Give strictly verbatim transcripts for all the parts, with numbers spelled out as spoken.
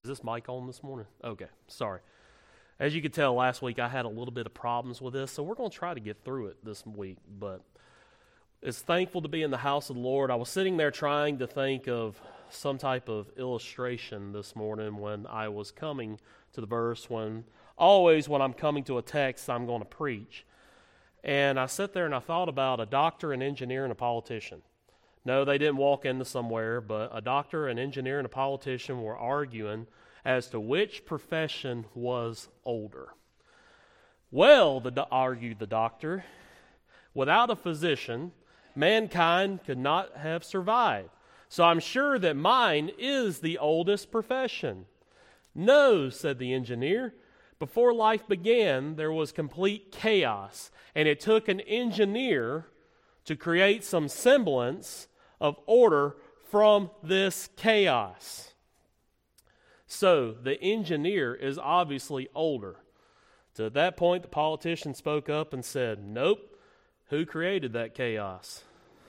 this mic on this morning? Okay, sorry. As you could tell, last week I had a little bit of problems with this, so we're going to try to get through it this week. But it's thankful to be in the house of the Lord. I was sitting there trying to think of some type of illustration this morning when I was coming to the verse, when always when I'm coming to a text, I'm going to preach. And I sat there and I thought about a doctor, an engineer, and a politician. No, they didn't walk into somewhere, but a doctor, an engineer, and a politician were arguing as to which profession was older. Well, the, argued the doctor, without a physician, mankind could not have survived. So I'm sure that mine is the oldest profession. No, said the engineer. Before life began, there was complete chaos, and it took an engineer to create some semblance of order from this chaos. So the engineer is obviously older. So at that point, the politician spoke up and said, nope, who created that chaos?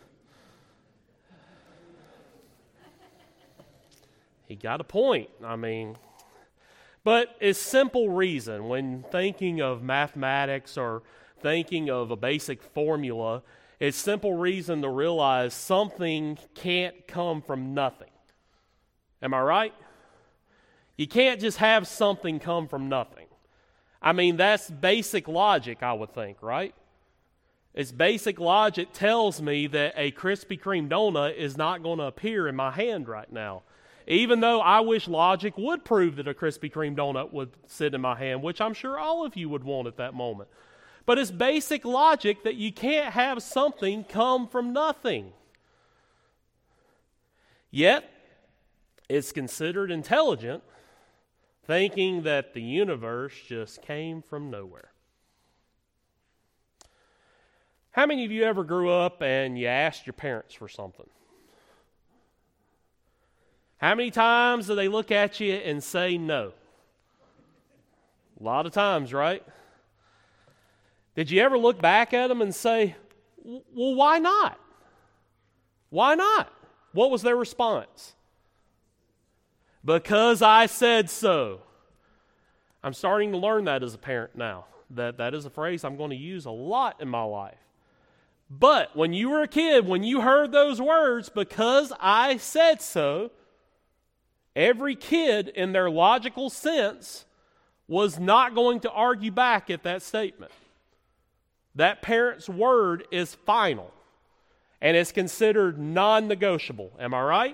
He got a point. I mean, but it's simple reason when thinking of mathematics or thinking of a basic formula, it's simple reason to realize something can't come from nothing. Am I right? You can't just have something come from nothing. I mean, that's basic logic, I would think, right? It's basic logic tells me that a Krispy Kreme donut is not going to appear in my hand right now. Even though I wish logic would prove that a Krispy Kreme donut would sit in my hand, which I'm sure all of you would want at that moment. But it's basic logic that you can't have something come from nothing. Yet, it's considered intelligent thinking that the universe just came from nowhere. How many of you ever grew up and you asked your parents for something? How many times do they look at you and say no? A lot of times, right? Did you ever look back at them and say, well, why not? Why not? What was their response? Because I said so. I'm starting to learn that as a parent now. That that is a phrase I'm going to use a lot in my life. But when you were a kid, when you heard those words, because I said so, every kid in their logical sense was not going to argue back at that statement. That parent's word is final, and it's considered non-negotiable. Am I right?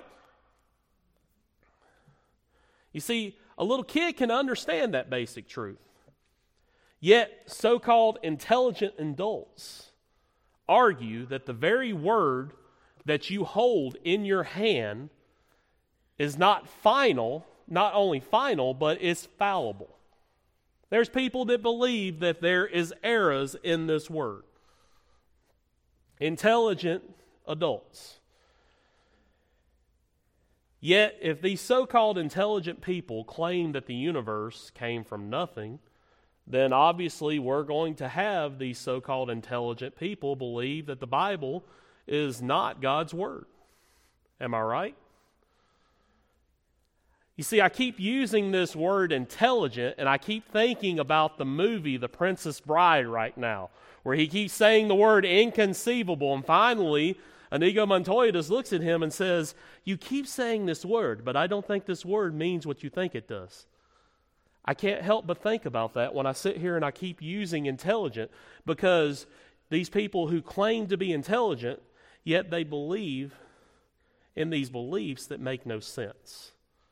You see, a little kid can understand that basic truth. Yet, so-called intelligent adults argue that the very word that you hold in your hand is not final, not only final, but is fallible. There's people that believe that there is errors in this word. Intelligent adults. Yet, if these so-called intelligent people claim that the universe came from nothing, then obviously we're going to have these so-called intelligent people believe that the Bible is not God's word. Am I right? You see, I keep using this word intelligent, and I keep thinking about the movie The Princess Bride right now, where he keeps saying the word inconceivable, and finally, Inigo Montoya just looks at him and says, you keep saying this word, but I don't think this word means what you think it does. I can't help but think about that when I sit here and I keep using intelligent, because these people who claim to be intelligent, yet they believe in these beliefs that make no sense.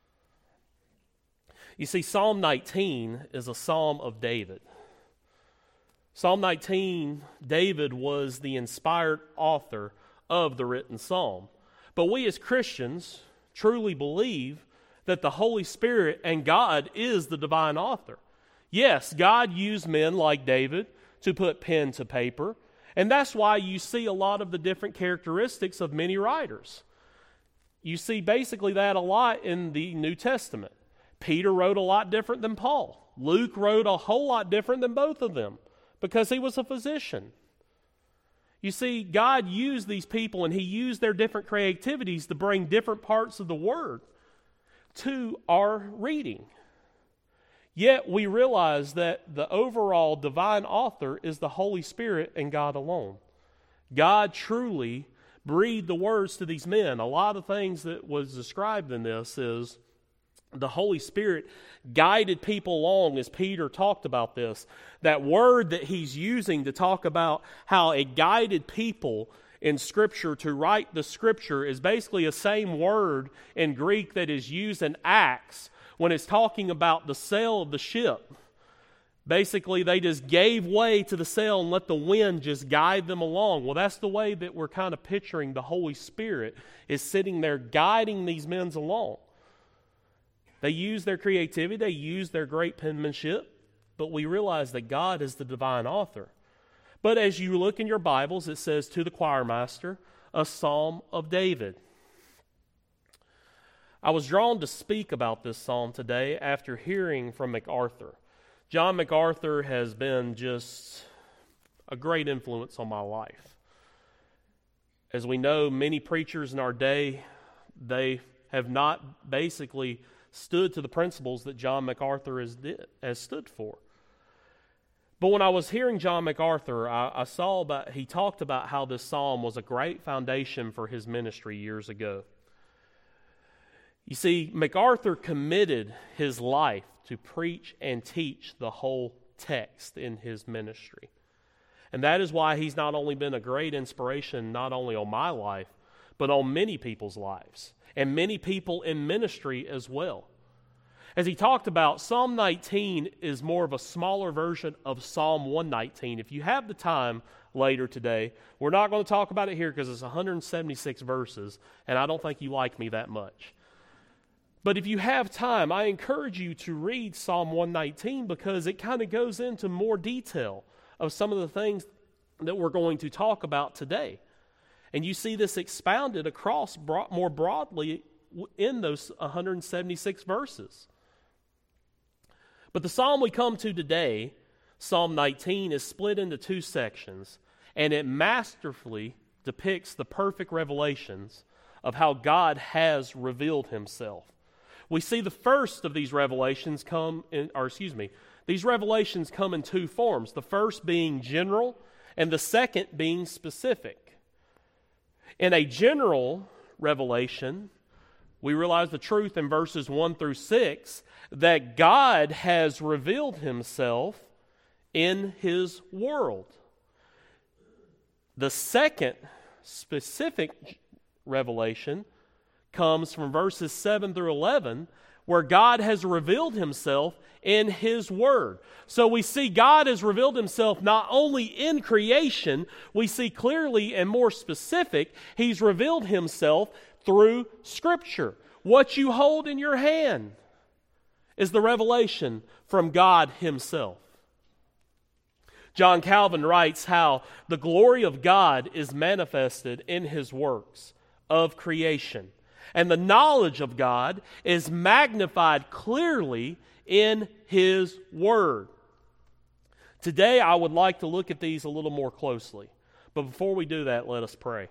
You see, Psalm nineteen is a psalm of David. Psalm nineteen, David was the inspired author of the written psalm. But we as Christians truly believe that the Holy Spirit and God is the divine author. Yes, God used men like David to put pen to paper, and that's why you see a lot of the different characteristics of many writers. You see basically that a lot in the New Testament. Peter wrote a lot different than Paul. Luke wrote a whole lot different than both of them because he was a physician. You see, God used these people and he used their different creativities to bring different parts of the Word. to our reading. Yet we realize that the overall divine author is the Holy Spirit and God alone. God truly breathed the words to these men. A lot of things that was described in this is the Holy Spirit guided people along, as Peter talked about this. That word that he's using to talk about how it guided people in Scripture to write the Scripture is basically the same word in Greek that is used in Acts when it's talking about the sail of the ship. Basically, they just gave way to the sail and let the wind just guide them along. Well, that's the way that we're kind of picturing the Holy Spirit is sitting there guiding these men along. They use their creativity, they use their great penmanship, but we realize that God is the divine author. But as you look in your Bibles, it says to the choir master, a psalm of David. I was drawn to speak about this psalm today after hearing from MacArthur. John MacArthur has been just a great influence on my life. As we know, many preachers in our day, they have not basically stood to the principles that John MacArthur has, did, has stood for. But when I was hearing John MacArthur, I, I saw about, he talked about how this psalm was a great foundation for his ministry years ago. You see, MacArthur committed his life to preach and teach the whole text in his ministry. And that is why he's not only been a great inspiration, not only on my life, but on many people's lives, and many people in ministry as well. As he talked about, Psalm nineteen is more of a smaller version of Psalm one nineteen. If you have the time later today, we're not going to talk about it here because it's one hundred seventy-six verses, and I don't think you like me that much. But if you have time, I encourage you to read Psalm one nineteen because it kind of goes into more detail of some of the things that we're going to talk about today. And you see this expounded across broad, more broadly in those one hundred seventy-six verses. But the psalm we come to today, Psalm nineteen, is split into two sections, and it masterfully depicts the perfect revelations of how God has revealed himself. We see the first of these revelations come in, or excuse me, these revelations come in two forms. The first being general, and the second being specific. In a general revelation, we realize the truth in verses one through six that God has revealed himself in his world. The second specific revelation comes from verses seven through eleven, where God has revealed himself in his word. So we see God has revealed himself not only in creation, we see clearly and more specific, he's revealed himself through Scripture. What you hold in your hand is the revelation from God himself. John Calvin writes how the glory of God is manifested in his works of creation, and the knowledge of God is magnified clearly in his word. Today I would like to look at these a little more closely. But before we do that, let us pray.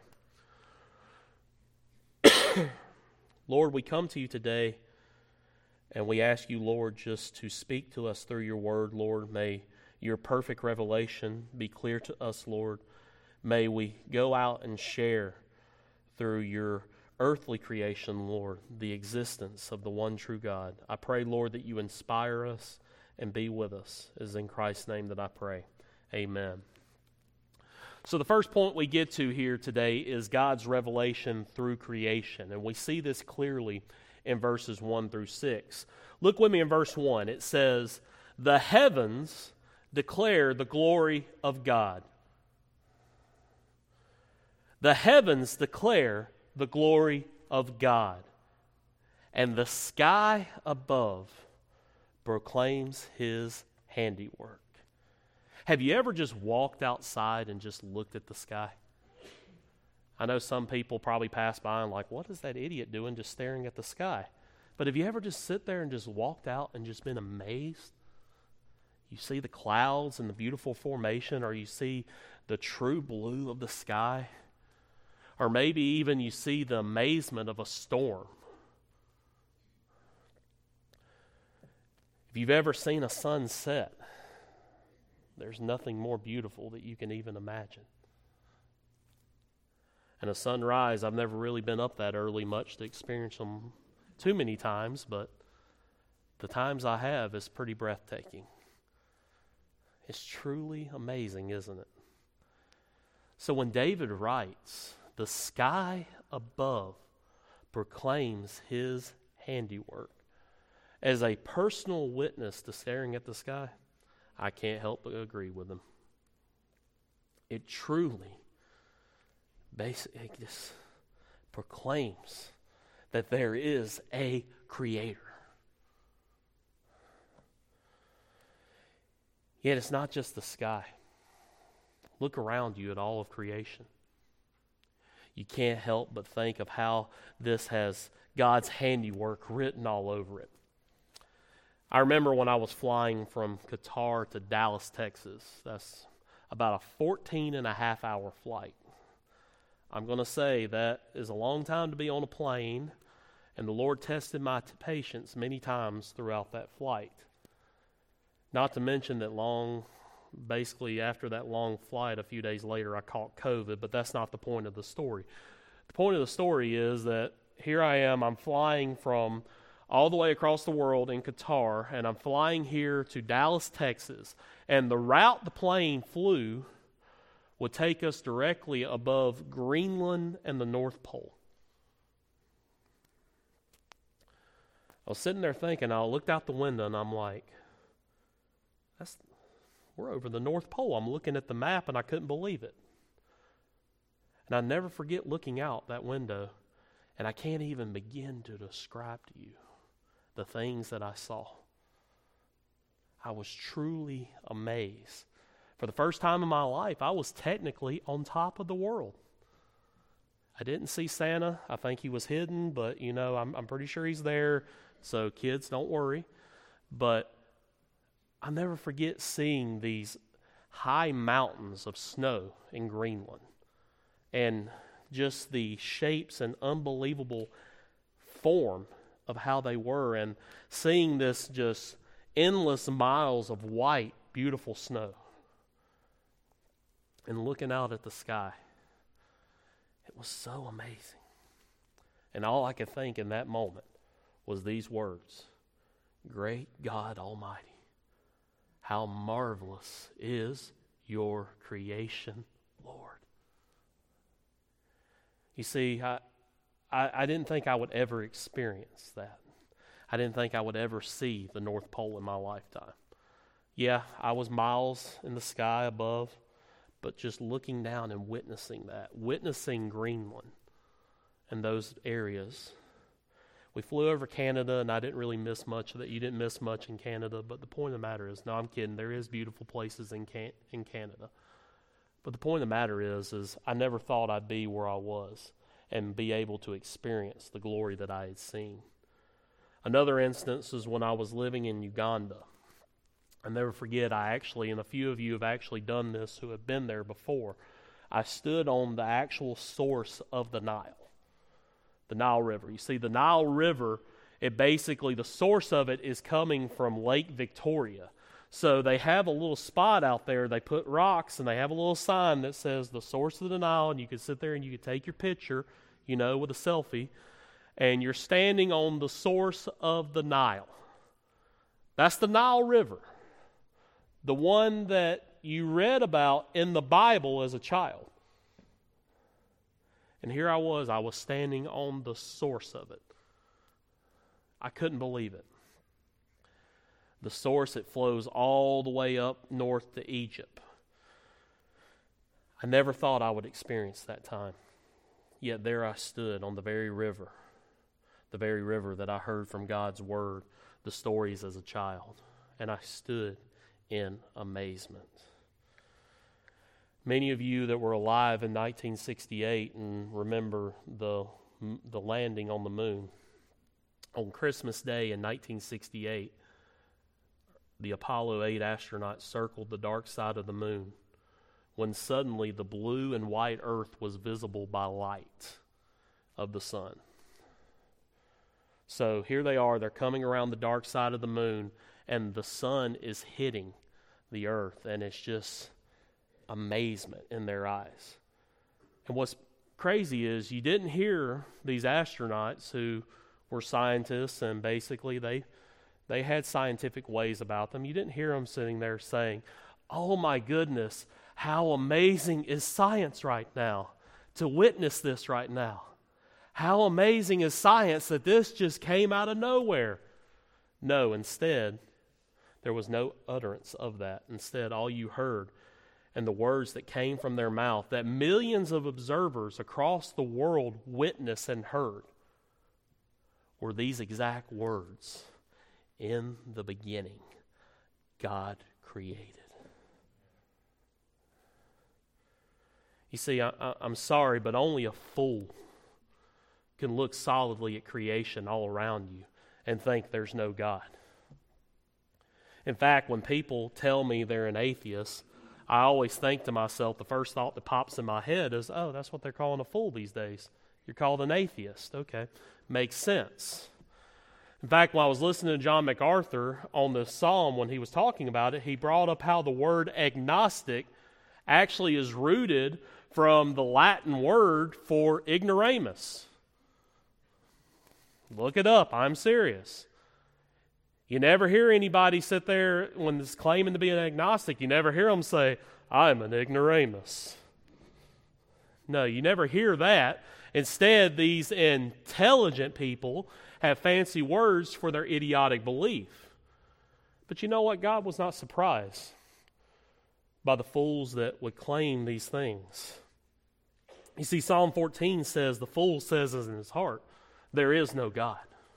Lord, we come to you today and we ask you, Lord, just to speak to us through your word, Lord. May your perfect revelation be clear to us, Lord. May we go out and share through your earthly creation, Lord, the existence of the one true God. I pray, Lord, that you inspire us and be with us. It is in Christ's name that I pray. Amen. So the first point we get to here today is God's revelation through creation. And we see this clearly in verses one through six. Look with me in verse one. It says, "The heavens declare the glory of God." The heavens declare the glory of God, and the sky above proclaims his handiwork. Have you ever just walked outside and just looked at the sky? I know some people probably pass by and like, what is that idiot doing just staring at the sky? But have you ever just sit there and just walked out and just been amazed? You see the clouds and the beautiful formation, or you see the true blue of the sky, or maybe even you see the amazement of a storm. If you've ever seen a sunset, there's nothing more beautiful that you can even imagine. And a sunrise, I've never really been up that early much to experience them too many times, but the times I have is pretty breathtaking. It's truly amazing, isn't it? So when David writes, the sky above proclaims his handiwork, as a personal witness to staring at the sky, I can't help but agree with him. It truly basically just proclaims that there is a creator. Yet it's not just the sky. Look around you at all of creation. You can't help but think of how this has God's handiwork written all over it. I remember when I was flying from Qatar to Dallas, Texas. That's about a fourteen and a half hour flight. I'm going to say that is a long time to be on a plane, and the Lord tested my t- patience many times throughout that flight. Not to mention that long, basically after that long flight, a few days later, I caught COVID, but that's not the point of the story. The point of the story is that here I am, I'm flying from all the way across the world in Qatar, and I'm flying here to Dallas, Texas, and the route the plane flew would take us directly above Greenland and the North Pole. I was sitting there thinking, I looked out the window and I'm like, that's we're over the North Pole. I'm looking at the map and I couldn't believe it. And I never forget looking out that window, and I can't even begin to describe to you the things that I saw. I was truly amazed. For the first time in my life, I was technically on top of the world. I didn't see Santa. I think he was hidden, but you know, I'm, I'm pretty sure he's there. So kids, don't worry. But I'll never forget seeing these high mountains of snow in Greenland, and just the shapes and unbelievable form of how they were, and seeing this just endless miles of white, beautiful snow, and looking out at the sky. It was so amazing. And all I could think in that moment was these words: Great God Almighty, how marvelous is your creation, Lord. You see, I, I, I didn't think I would ever experience that. I didn't think I would ever see the North Pole in my lifetime. Yeah, I was miles in the sky above, but just looking down and witnessing that, witnessing Greenland and those areas. We flew over Canada, and I didn't really miss much of that. You didn't miss much in Canada, but the point of the matter is, no, I'm kidding. There is beautiful places in Can- in Canada. But the point of the matter is, is I never thought I'd be where I was and be able to experience the glory that I had seen. Another instance is when I was living in Uganda. I'll never forget, I actually, and a few of you have actually done this who have been there before, I stood on the actual source of the Nile. The Nile River. You see, the Nile River, it basically, the source of it is coming from Lake Victoria. So they have a little spot out there, they put rocks, and they have a little sign that says the source of the Nile, and you can sit there and you can take your picture, you know, with a selfie, and you're standing on the source of the Nile. That's the Nile River. The one that you read about in the Bible as a child. And here I was, I was standing on the source of it. I couldn't believe it. The source, it flows all the way up north to Egypt. I never thought I would experience that time. Yet there I stood on the very river, the very river that I heard from God's word, the stories as a child. And I stood in amazement. Many of you that were alive in nineteen sixty-eight and remember the the landing on the moon. On Christmas Day in nineteen sixty-eight, the Apollo eight astronauts circled the dark side of the moon when suddenly the blue and white earth was visible by light of the sun. So here they are, they're coming around the dark side of the moon, and the sun is hitting the earth, and it's just amazement in their eyes. And what's crazy is you didn't hear these astronauts who were scientists, and basically they they had scientific ways about them. You didn't hear them sitting there saying, "Oh my goodness, how amazing is science right now to witness this right now. How amazing is science that this just came out of nowhere." No, instead, there was no utterance of that. Instead, all you heard and the words that came from their mouth that millions of observers across the world witnessed and heard were these exact words: "In the beginning, God created." You see, I, I, I'm sorry, but only a fool can look solidly at creation all around you and think there's no God. In fact, when people tell me they're an atheist, I always think to myself, the first thought that pops in my head is, oh, that's what they're calling a fool these days. You're called an atheist. Okay, makes sense. In fact, while I was listening to John MacArthur on the psalm when he was talking about it, he brought up how the word agnostic actually is rooted from the Latin word for ignoramus. Look it up. I'm serious. You never hear anybody sit there when it's claiming to be an agnostic. You never hear them say, "I'm an ignoramus." No, you never hear that. Instead, these intelligent people have fancy words for their idiotic belief. But you know what? God was not surprised by the fools that would claim these things. You see, Psalm fourteen says, the fool says in his heart, "There is no God."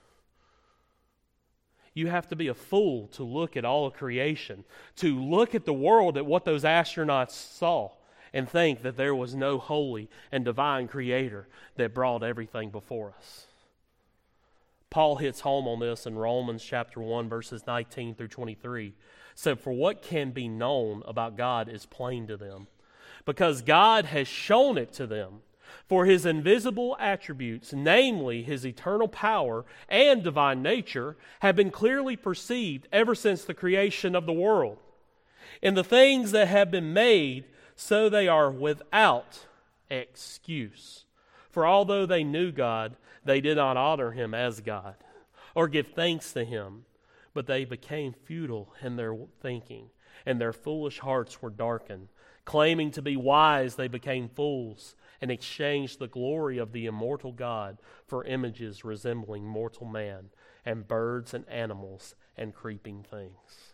You have to be a fool to look at all of creation, to look at the world at what those astronauts saw and think that there was no holy and divine creator that brought everything before us. Paul hits home on this in Romans chapter one, verses nineteen through twenty-three. Said, "For what can be known about God is plain to them, because God has shown it to them. For his invisible attributes, namely his eternal power and divine nature, have been clearly perceived ever since the creation of the world. In the things that have been made, so they are without excuse. For although they knew God, they did not honor him as God, or give thanks to him, but they became futile in their thinking, and their foolish hearts were darkened. Claiming to be wise, they became fools, and exchanged the glory of the immortal God for images resembling mortal man, and birds and animals and creeping things."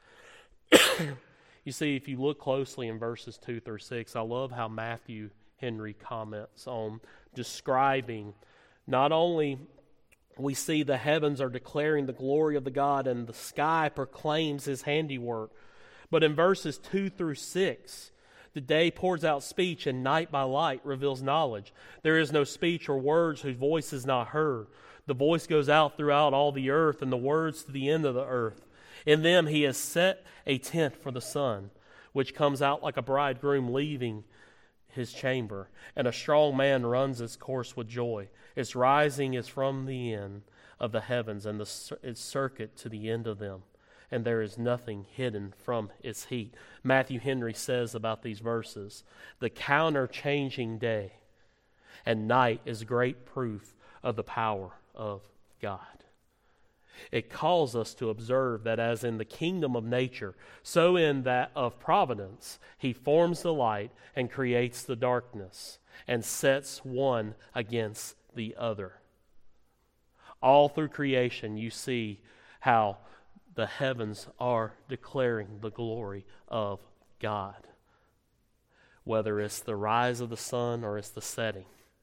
You see, if you look closely in verses two through six, I love how Matthew Henry comments on describing not only we see the heavens are declaring the glory of the God and the sky proclaims his handiwork, but in verses two through six, the day pours out speech, and night by light reveals knowledge. There is no speech or words whose voice is not heard. The voice goes out throughout all the earth, and the words to the end of the earth. In them he has set a tent for the sun, which comes out like a bridegroom leaving his chamber. And a strong man runs its course with joy. Its rising is from the end of the heavens, and the, its circuit to the end of them. And there is nothing hidden from its heat. Matthew Henry says about these verses, "The counter-changing day and night is great proof of the power of God." It calls us to observe that as in the kingdom of nature, so in that of providence, he forms the light and creates the darkness and sets one against the other. All through creation, you see how the heavens are declaring the glory of God, whether it's the rise of the sun or it's the setting.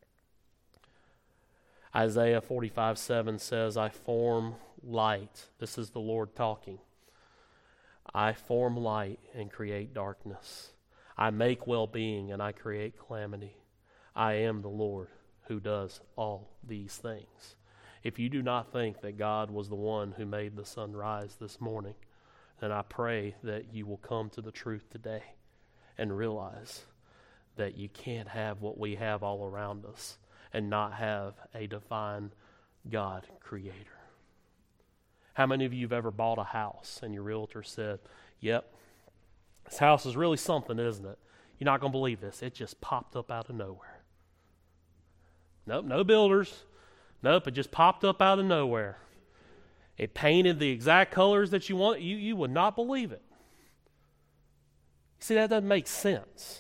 Isaiah forty-five seven says, "I form light." This is the Lord talking. "I form light and create darkness. I make well-being and I create calamity. I am the Lord who does all these things." If you do not think that God was the one who made the sun rise this morning, then I pray that you will come to the truth today and realize that you can't have what we have all around us and not have a divine God creator. How many of you have ever bought a house and your realtor said, yep, this house is really something, isn't it? You're not going to believe this. It just popped up out of nowhere. Nope, no builders. Nope, it just popped up out of nowhere. It painted the exact colors that you want. You, you would not believe it. See, that doesn't make sense.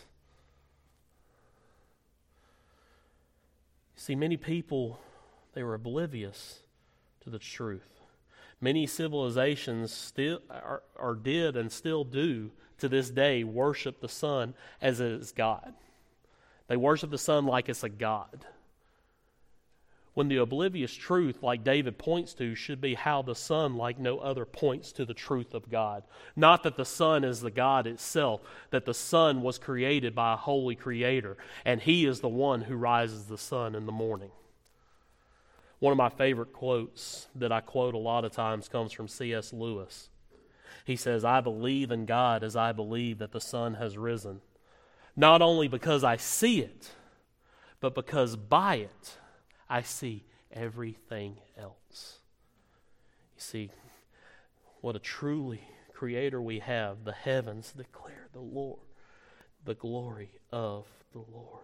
See, many people, they were oblivious to the truth. Many civilizations still are, are did and still do to this day worship the sun as it is God. They worship the sun like it's a god. When the oblivious truth, like David points to, should be how the sun, like no other, points to the truth of God. Not that the sun is the God itself, that the sun was created by a holy creator, and he is the one who rises the sun in the morning. One of my favorite quotes that I quote a lot of times comes from C S Lewis. He says, I believe in God as I believe that the sun has risen, not only because I see it, but because by it I see everything else. You see, what a truly creator we have. The heavens declare the Lord, the glory of the Lord.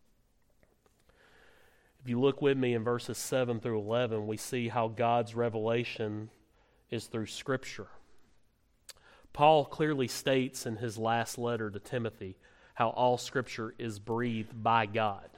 If you look with me in verses seven through eleven, we see how God's revelation is through Scripture. Paul clearly states in his last letter to Timothy how all Scripture is breathed by God.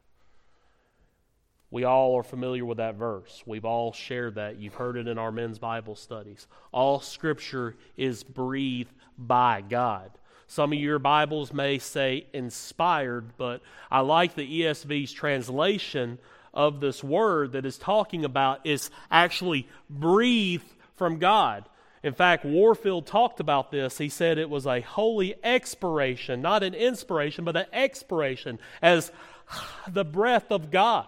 We all are familiar with that verse. We've all shared that. You've heard it in our men's Bible studies. All Scripture is breathed by God. Some of your Bibles may say inspired, but I like the E S V's translation of this word that is talking about is actually breathed from God. In fact, Warfield talked about this. He said it was a holy expiration, not an inspiration, but an expiration, as the breath of God.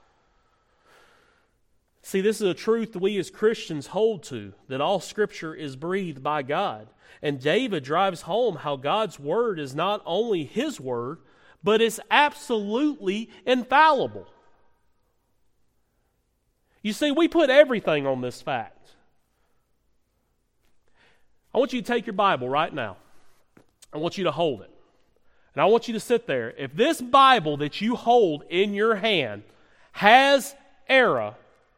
See, this is a truth that we as Christians hold to, that all Scripture is breathed by God. And David drives home how God's Word is not only His Word, but it's absolutely infallible. You see, we put everything on this fact. I want you to take your Bible right now. I want you to hold it. And I want you to sit there. If this Bible that you hold in your hand has error,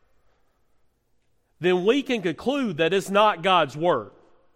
then we can conclude that it's not God's Word.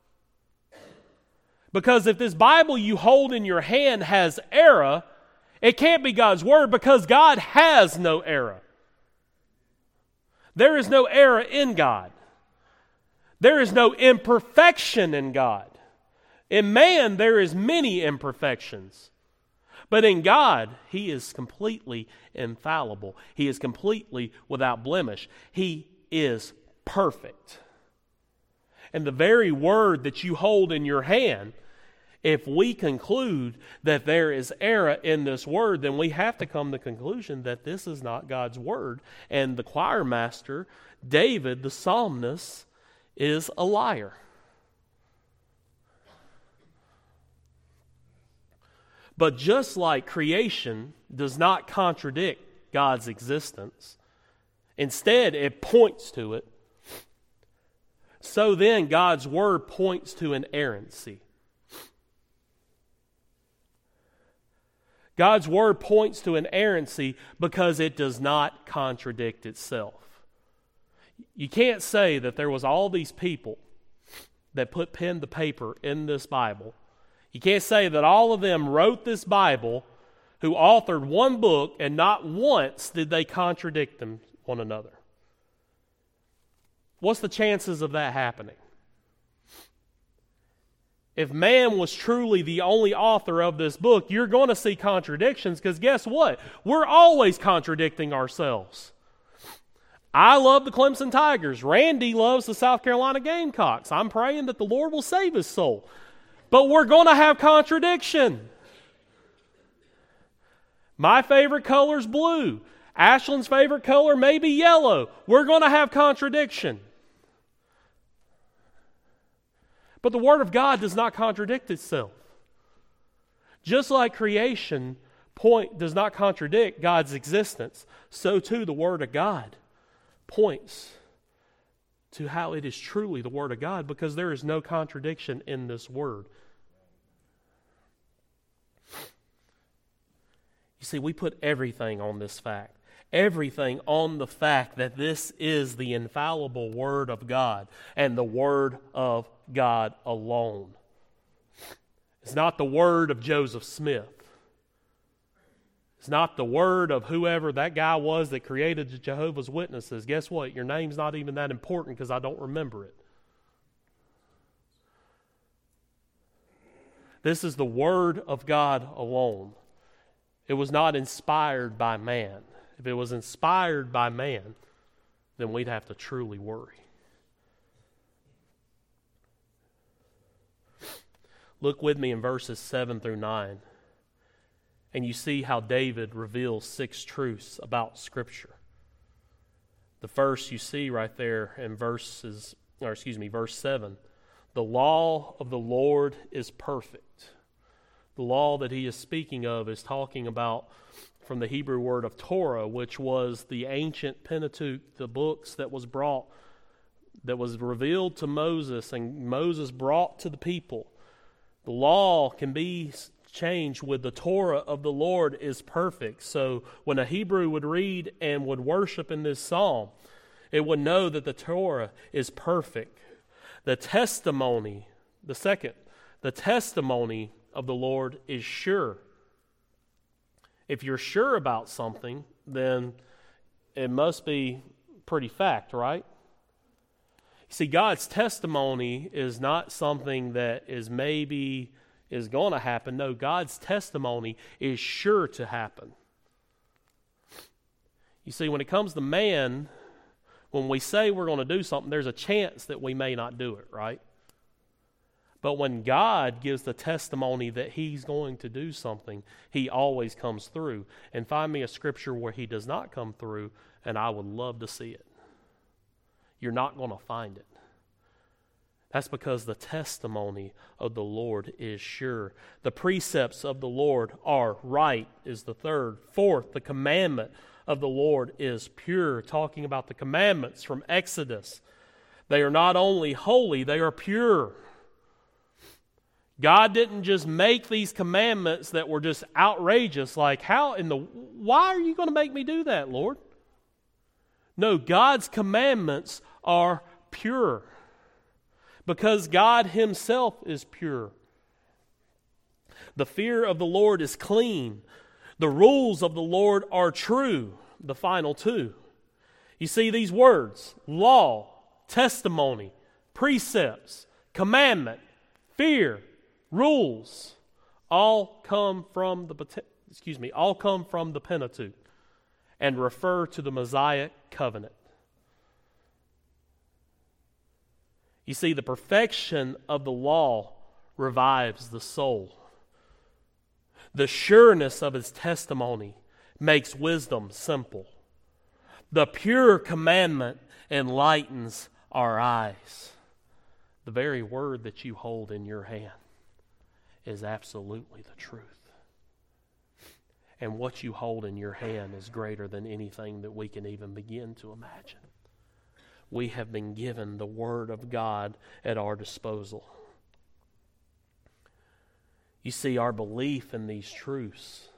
Because if this Bible you hold in your hand has error, it can't be God's Word because God has no error. There is no error in God. There is no imperfection in God. In man, there is many imperfections. But in God, He is completely infallible. He is completely without blemish. He is perfect. And the very word that you hold in your hand, if we conclude that there is error in this word, then we have to come to the conclusion that this is not God's word. And the choir master, David, the psalmist, is a liar. But just like creation does not contradict God's existence, instead it points to it, so then God's Word points to inerrancy. God's Word points to inerrancy because it does not contradict itself. You can't say that there was all these people that put pen to paper in this Bible. You can't say that all of them wrote this Bible who authored one book and not once did they contradict them one another. What's the chances of that happening? If man was truly the only author of this book, you're going to see contradictions because guess what? We're always contradicting ourselves. I love the Clemson Tigers. Randy loves the South Carolina Gamecocks. I'm praying that the Lord will save his soul. But we're going to have contradiction. My favorite color is blue. Ashlyn's favorite color may be yellow. We're going to have contradiction. But the Word of God does not contradict itself. Just like creation point does not contradict God's existence, so too the Word of God points to how it is truly the Word of God, because there is no contradiction in this Word. You see, we put everything on this fact. Everything on the fact that this is the infallible Word of God and the Word of God alone. It's not the word of Joseph Smith. It's not the word of whoever that guy was that created the Jehovah's Witnesses. Guess what? Your name's not even that important because I don't remember it. This is the Word of God alone. It was not inspired by man. If it was inspired by man, then we'd have to truly worry. Look with me in verses seven through nine, and you see how David reveals six truths about Scripture. The first you see right there in verses, or excuse me, verse seven. The law of the Lord is perfect. The law that he is speaking of is talking about from the Hebrew word of Torah, which was the ancient Pentateuch, the books that was brought, that was revealed to Moses and Moses brought to the people. The law can be changed with the Torah of the Lord is perfect. So when a Hebrew would read and would worship in this psalm, it would know that the Torah is perfect. The testimony, the second, the testimony of the Lord is sure. If you're sure about something, then it must be pretty fact, right? See, God's testimony is not something that is maybe is going to happen. No, God's testimony is sure to happen. You see, when it comes to man, when we say we're going to do something, there's a chance that we may not do it, right? But when God gives the testimony that He's going to do something, He always comes through. And find me a scripture where He does not come through, and I would love to see it. You're not going to find it. That's because the testimony of the Lord is sure. The precepts of the Lord are right, is the third. Fourth, the commandment of the Lord is pure. Talking about the commandments from Exodus. They are not only holy, they are pure. God didn't just make these commandments that were just outrageous, like how in the, why are you going to make me do that, Lord? No, God's commandments are pure because God Himself is pure. The fear of the Lord is clean. The rules of the Lord are true, the final two. You see these words, law, testimony, precepts, commandment, fear, rules, all come from the excuse me, all come from the Pentateuch and refer to the Mosaic covenant. You see, the perfection of the law revives the soul. The sureness of its testimony makes wisdom simple. The pure commandment enlightens our eyes. The very word that you hold in your hand is absolutely the truth. And what you hold in your hand is greater than anything that we can even begin to imagine. We have been given the Word of God at our disposal. You see, our belief in these truths,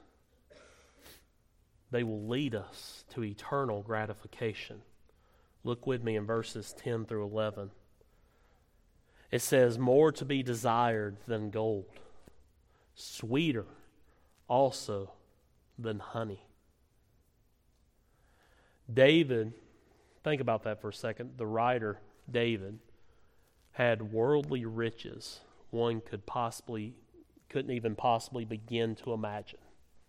they will lead us to eternal gratification. Look with me in verses ten through eleven. It says, more to be desired than gold, sweeter also than honey. David, think about that for a second. The writer, David, had worldly riches one could possibly, couldn't even possibly begin to imagine.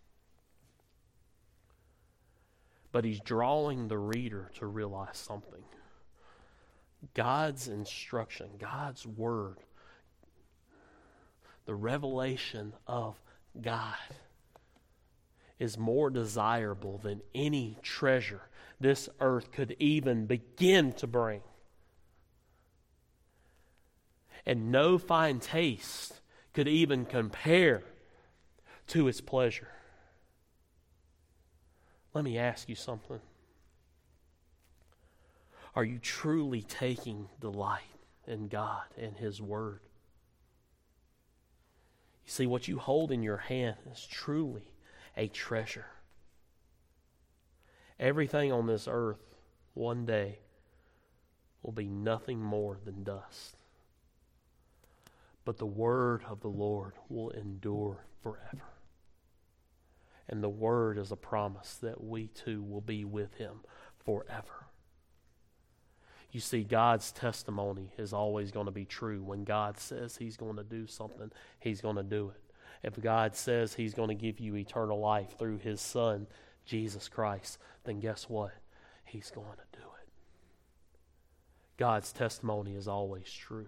But he's drawing the reader to realize something. God's instruction, God's word, the revelation of God is more desirable than any treasure this earth could even begin to bring. And no fine taste could even compare to its pleasure. Let me ask you something. Are you truly taking delight in God and His Word? You see, what you hold in your hand is truly a treasure. Everything on this earth one day will be nothing more than dust. But the word of the Lord will endure forever. And the word is a promise that we too will be with Him forever. You see, God's testimony is always going to be true. When God says He's going to do something, He's going to do it. If God says He's going to give you eternal life through His Son, Jesus Christ, then guess what? He's going to do it. God's testimony is always true.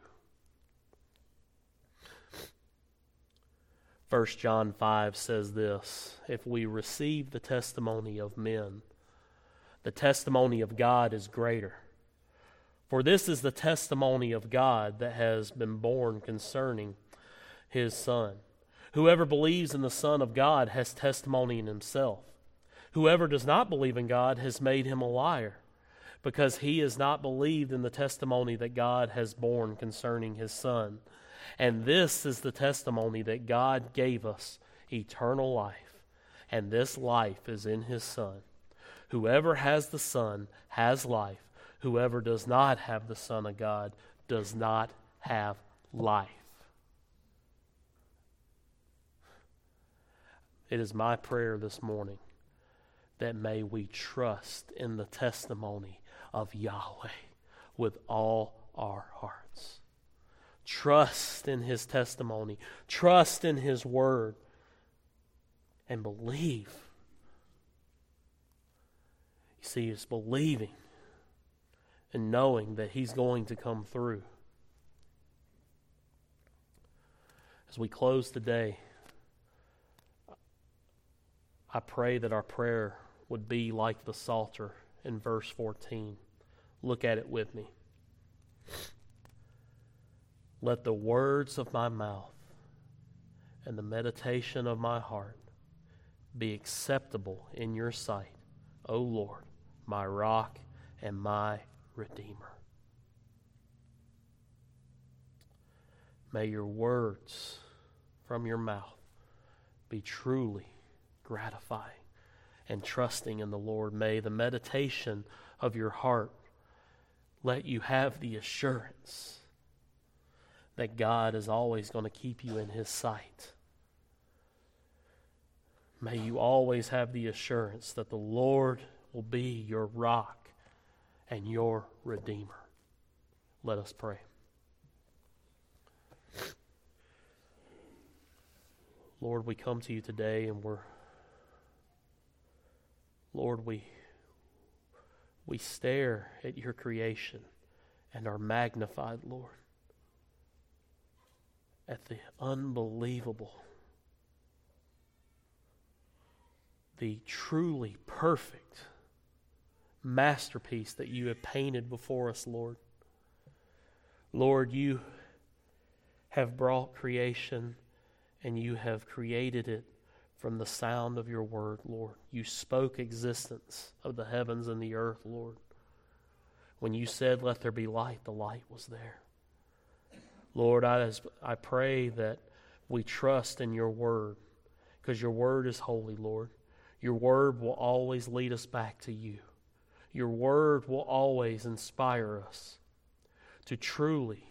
First John five says this, if we receive the testimony of men, the testimony of God is greater. For this is the testimony of God that has been born concerning His Son. Whoever believes in the Son of God has testimony in himself. Whoever does not believe in God has made him a liar, because he has not believed in the testimony that God has borne concerning His Son. And this is the testimony that God gave us, eternal life, and this life is in His Son. Whoever has the Son has life. Whoever does not have the Son of God does not have life. It is my prayer this morning that may we trust in the testimony of Yahweh with all our hearts. Trust in His testimony. Trust in His word. And believe. You see, it's believing and knowing that He's going to come through. As we close today, I pray that our prayer would be like the Psalter in verse fourteen. Look at it with me. Let the words of my mouth and the meditation of my heart be acceptable in your sight, O Lord, my rock and my Redeemer. May your words from your mouth be truly gratifying and trusting in the Lord. May the meditation of your heart let you have the assurance that God is always going to keep you in His sight. May you always have the assurance that the Lord will be your rock and your Redeemer. Let us pray. Lord, we come to you today and we're, Lord, we, we stare at your creation and are magnified, Lord, at the unbelievable, the truly perfect masterpiece that you have painted before us, Lord. Lord, you have brought creation and you have created it from the sound of your word, Lord. You spoke existence of the heavens and the earth, Lord. When you said, let there be light, the light was there. Lord, I, I pray that we trust in your word, because your word is holy, Lord. Your word will always lead us back to you. Your word will always inspire us to truly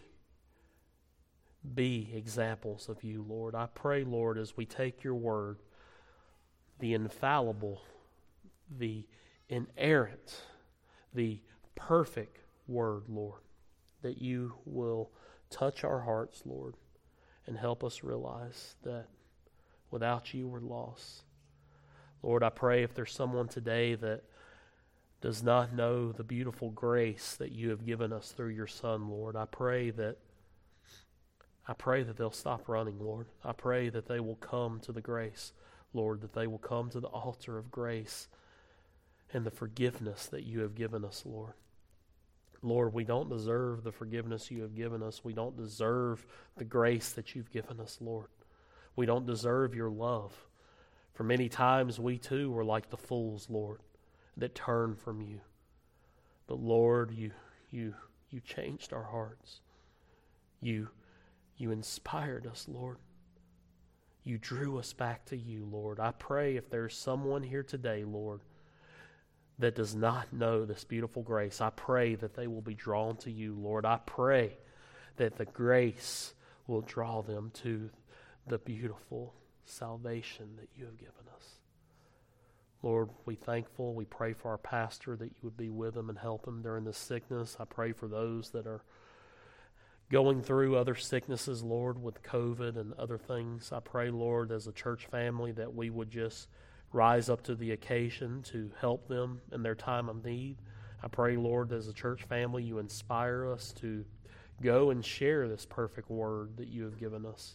be examples of you, Lord. I pray, Lord, as we take your word, the infallible, the inerrant, the perfect word, Lord, that you will touch our hearts, Lord, and help us realize that without you we're lost. Lord, I pray if there's someone today that does not know the beautiful grace that you have given us through your Son, Lord, I pray that I pray that they'll stop running, Lord. I pray that they will come to the grace, Lord, that they will come to the altar of grace and the forgiveness that you have given us, Lord. Lord, we don't deserve the forgiveness you have given us. We don't deserve the grace that you've given us, Lord. We don't deserve your love. For many times we too were like the fools, Lord, that turn from you. But Lord, you you you changed our hearts. You you inspired us, Lord. You drew us back to you, Lord. I pray if there's someone here today, Lord, that does not know this beautiful grace, I pray that they will be drawn to you, Lord. I pray that the grace will draw them to the beautiful salvation that you have given us. Lord, we thankful. We pray for our pastor that you would be with him and help him during this sickness. I pray for those that are going through other sicknesses, Lord, with COVID and other things. I pray, Lord, as a church family that we would just rise up to the occasion to help them in their time of need. I pray, Lord, as a church family, you inspire us to go and share this perfect word that you have given us.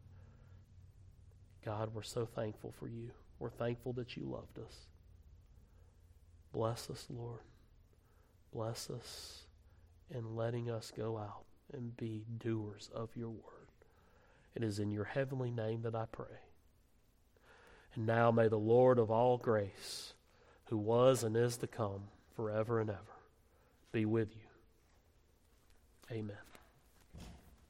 God, we're so thankful for you. We're thankful that you loved us. Bless us, Lord. Bless us in letting us go out and be doers of your word. It is in your heavenly name that I pray. And now may the Lord of all grace, who was and is to come forever and ever, be with you. Amen.